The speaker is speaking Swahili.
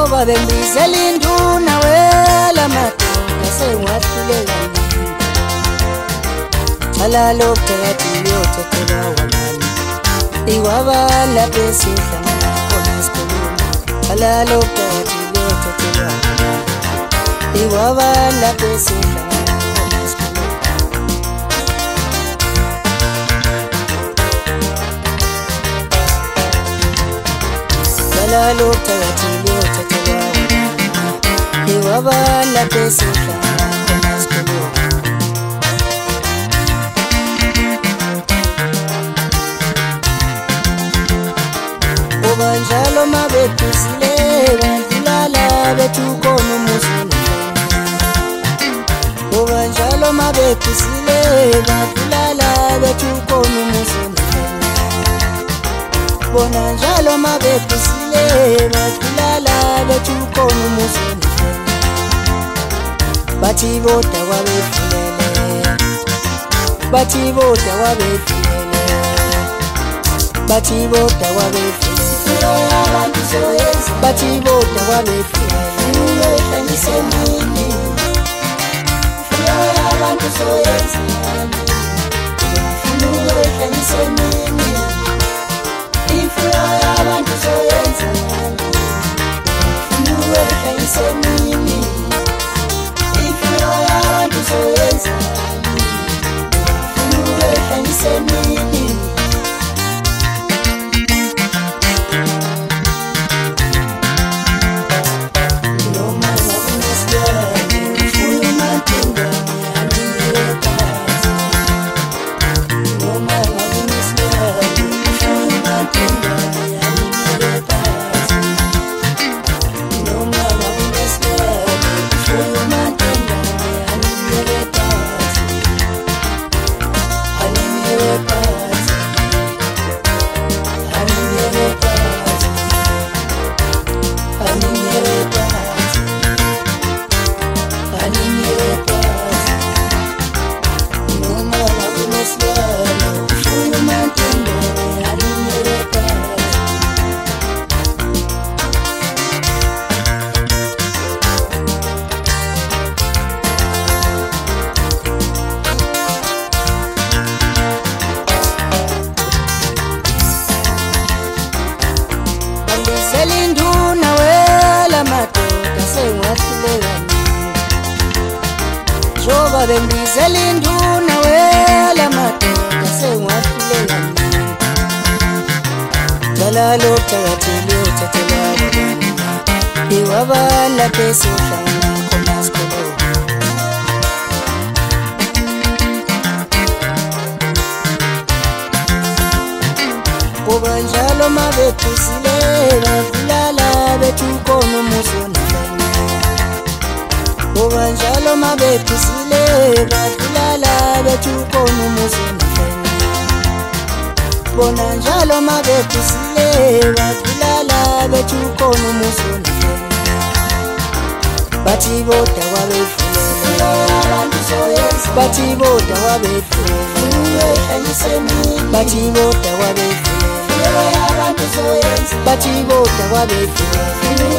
Njoba bengizela induna wela madoda sengiwahlulela mina. Thalalo phakathi uyothethelwa wamani, iwabala besihlangana khona sikhuluma. Thalalo phakathi uyothethelwa wamani, iwabala besihlangana khona sikhuluma. Thalalo phakathi uyothethelwa wamani, iwabala besihlangana khona sikhuluma. Njalo mabephuzile badlulala bethu khona umuzi nendlela. Ngoba njalo mabephuzile badlulala bethu khona umuzi nendlela. Bona njalo mabephuzile badlulala bethu khona umuzi nendlela. Bathi boda kwabefulele, bathi boda kwabefulele, bathi boda kwabefulele. Bathi boda kwabefulele, uyohlanyise mini. Abantu soyenza ngani, uyohlanyise mini. Ifuna abantu soyenza ngani, uyohlanyise mini. Ifuna abantu soyenza ngani, uyohlanyise mini. Selinduna wela madoda sengiwahlulela mina. Njoba bengizela induna wela madoda sengiwahlulela mina. Thalalo phakathi uyothethelwa wamani, iwabala besihlangana khona sikhuluma. Ngoba njalo mabephuzile badlulala bethu khona umuzi nendlela. Ngoba njalo mabephuzile badlulala bethu khona umuzi nendlela. Bona njalo mabephuzile badlulala bethu khona umuzi nendlela. Bathi boda kwabefulele, bathi boda kwabefulele, uyohlanyise mini. Bathi boda kwabefulele, bathi boda kwabefulele,